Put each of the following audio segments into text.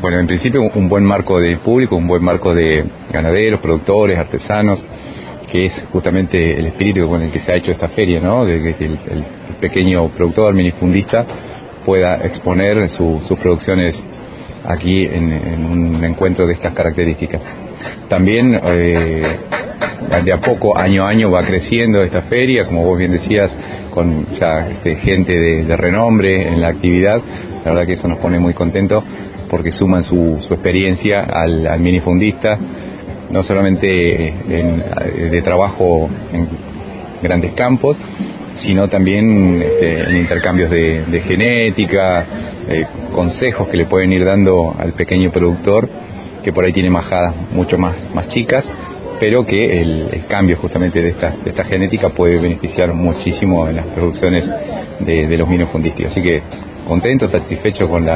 Bueno, en principio un buen marco de público, un buen marco de ganaderos, productores, artesanos, que es justamente el espíritu con el que se ha hecho esta feria, ¿no? De que el pequeño productor, minifundista, pueda exponer sus producciones aquí en un encuentro de estas características. También de a poco, año a año, va creciendo esta feria, como vos bien decías, con ya gente de renombre en la actividad. La verdad que eso nos pone muy contentos porque suman su experiencia al minifundista, no solamente de trabajo en grandes campos, sino también en intercambios de genética, consejos que le pueden ir dando al pequeño productor, que por ahí tiene majadas mucho más chicas, pero que el cambio justamente de esta genética puede beneficiar muchísimo en las producciones de los minifundistas. Así que contento, satisfecho con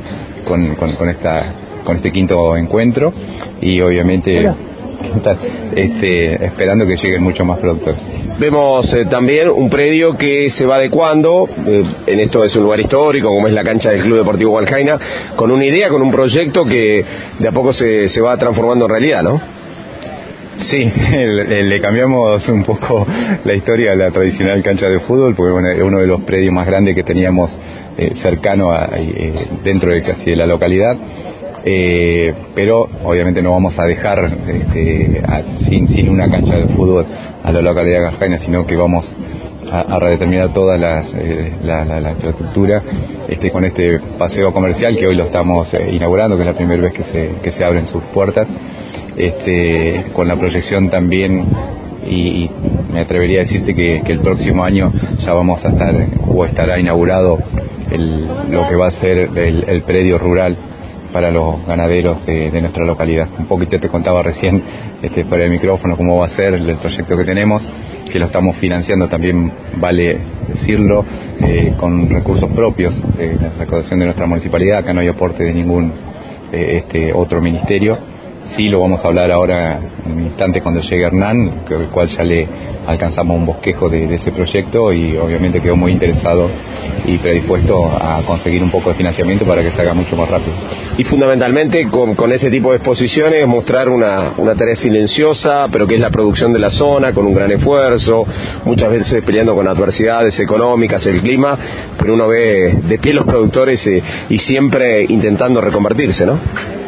este quinto encuentro, y obviamente esperando que lleguen muchos más productores. Vemos también un predio que se va adecuando, en esto es un lugar histórico como es la cancha del Club Deportivo Hualcaina, con una idea, con un proyecto que de a poco se va transformando en realidad, ¿no? Sí, le cambiamos un poco la historia a la tradicional cancha de fútbol, porque bueno, es uno de los predios más grandes que teníamos cercano dentro de casi de la localidad. Pero obviamente no vamos a dejar sin una cancha de fútbol a la localidad de Hualcaina, sino que vamos a redeterminar toda la infraestructura con este paseo comercial que hoy lo estamos inaugurando, que es la primera vez que se abren sus puertas, con la proyección también, y me atrevería a decirte que el próximo año ya vamos a estar, o estará inaugurado lo que va a ser el predio rural para los ganaderos de nuestra localidad. Un poquito te contaba recién por el micrófono cómo va a ser el proyecto que tenemos, que lo estamos financiando también, vale decirlo, con recursos propios de la recaudación de nuestra municipalidad. Acá no hay aporte de ningún otro ministerio. Sí, lo vamos a hablar ahora en un instante cuando llegue Hernán, el cual ya le alcanzamos un bosquejo de ese proyecto, y obviamente quedó muy interesado y predispuesto a conseguir un poco de financiamiento para que se haga mucho más rápido. Y fundamentalmente con ese tipo de exposiciones mostrar una tarea silenciosa, pero que es la producción de la zona, con un gran esfuerzo, muchas veces peleando con adversidades económicas, el clima, pero uno ve de pie los productores y siempre intentando reconvertirse, ¿no?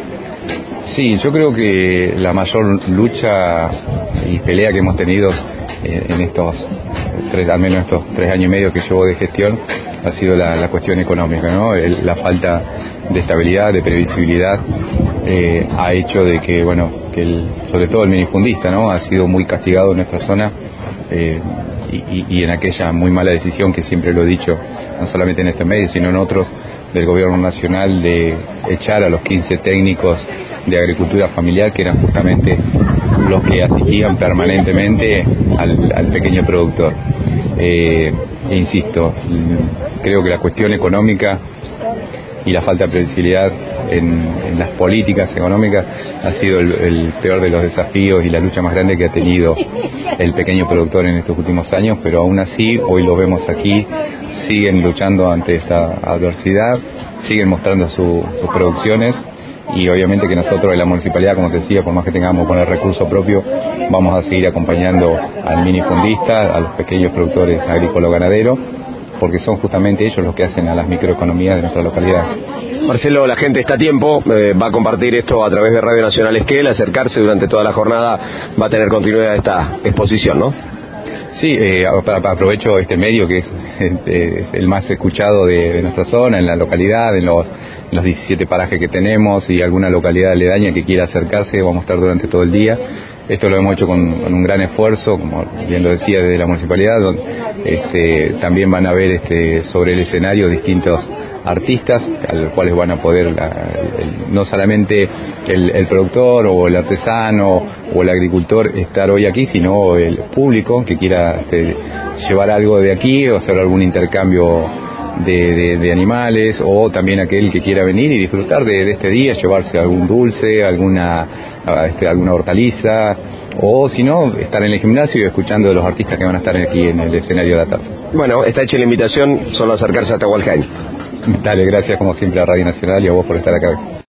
Sí, yo creo que la mayor lucha y pelea que hemos tenido en al menos estos 3 años y medio que llevo de gestión, ha sido la cuestión económica, ¿no? La falta de estabilidad, de previsibilidad, ha hecho de que, bueno, sobre todo el minifundista, ¿no?, ha sido muy castigado en nuestra zona, y en aquella muy mala decisión que siempre lo he dicho, no solamente en este medio, sino en otros, del gobierno nacional, de echar a los 15 técnicos de agricultura familiar, que eran justamente los que asistían permanentemente al pequeño productor. Insisto, creo que la cuestión económica y la falta de previsibilidad en las políticas económicas ha sido el peor de los desafíos y la lucha más grande que ha tenido el pequeño productor en estos últimos años, pero aún así hoy lo vemos aquí, siguen luchando ante esta adversidad, siguen mostrando sus producciones, y obviamente que nosotros en la municipalidad, como te decía, por más que tengamos con el recurso propio, vamos a seguir acompañando al minifundista, a los pequeños productores agrícolas ganaderos, porque son justamente ellos los que hacen a las microeconomías de nuestra localidad. Marcelo, la gente está a tiempo, va a compartir esto a través de Radio Nacional Esquel, acercarse durante toda la jornada, va a tener continuidad esta exposición, ¿no? Sí, aprovecho este medio que es el más escuchado de nuestra zona, en la localidad, en los 17 parajes que tenemos, y alguna localidad aledaña que quiera acercarse. Vamos a estar durante todo el día. Esto lo hemos hecho con un gran esfuerzo, como bien lo decía, desde la municipalidad, donde también van a ver sobre el escenario distintos artistas, a los cuales van a poder no solamente el productor o el artesano o el agricultor estar hoy aquí, sino el público que quiera llevar algo de aquí o hacer algún intercambio de animales, o también aquel que quiera venir y disfrutar de este día, llevarse algún dulce, alguna hortaliza, o si no, estar en el gimnasio y escuchando de los artistas que van a estar aquí en el escenario de la tarde. Bueno, está hecha la invitación, solo acercarse hasta Hualcaina. Dale, gracias como siempre a Radio Nacional y a vos por estar acá.